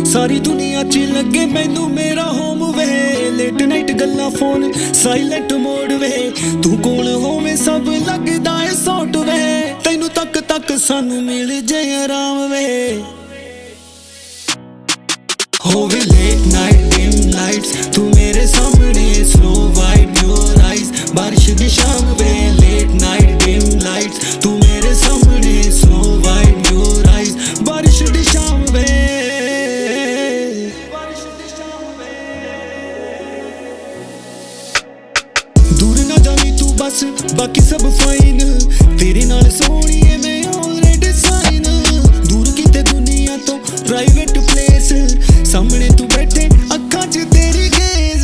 सारी दुनिया च लगे मैनू मेरा होम वे। लेट नाइट गल्लां फोन साइलेंट मोड वे। तू कोल होवे सब लगदा है सॉट वे। तैनू तक तक सानू मिल जाए आराम वे। होवे लेट नाइट डिम लाइट्स तू मेरे सामने स्लो वाइब योर आइज बारिश दी शाम वे। लेट नाइट डिम लाइट्स तू मेरे सामने स्लो वाइब योर आइज बारिश दी शाम वे। दूर ना जानी तू बस बाकी सब फाइन तेरे नाल सोहणीए मैं ऑलरेडी साइन। दूर किते दुनिया तो प्राइवेट प्लेस सामने तू बैठे अखां च तेरी गेज।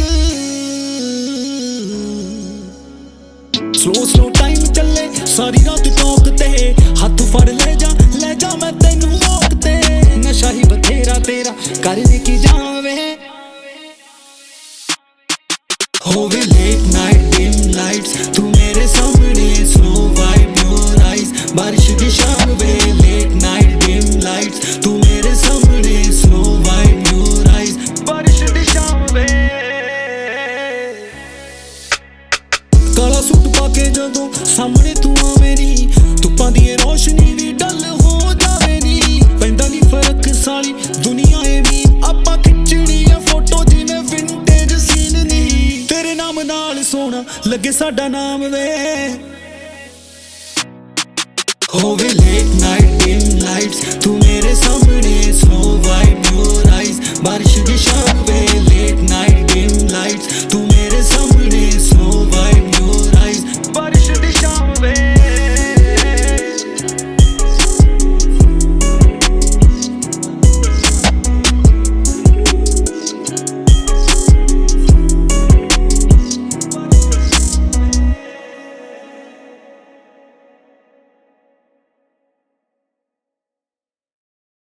स्लो स्लो टाइम चले सारी रात टॉक ते हाथ फड़ ले जा मैं तैनू वॉक ते। नशा ही बथेरा तेरा करने की जावे। होवे लेट नाइट डिम लाइट्स तू मेरे सामने स्लो वाइब योर आइज बारिश की शाम वे। लेट नाइट डिम लाइट्स तू मेरे सामने स्लो वाइब योर आइज बारिश की शाम वे। काला सूट पाके जदों सामने तू आवे नी धुप्पां दी रोशनी भी डल हो जावे नी। पैंदा नी फर्क साली दुनिया ए भी आपां खिचणी आ फोटो जिवें विंटेज सीन नी। तेरे नाम नाल सोना लगे साडा नाम वे।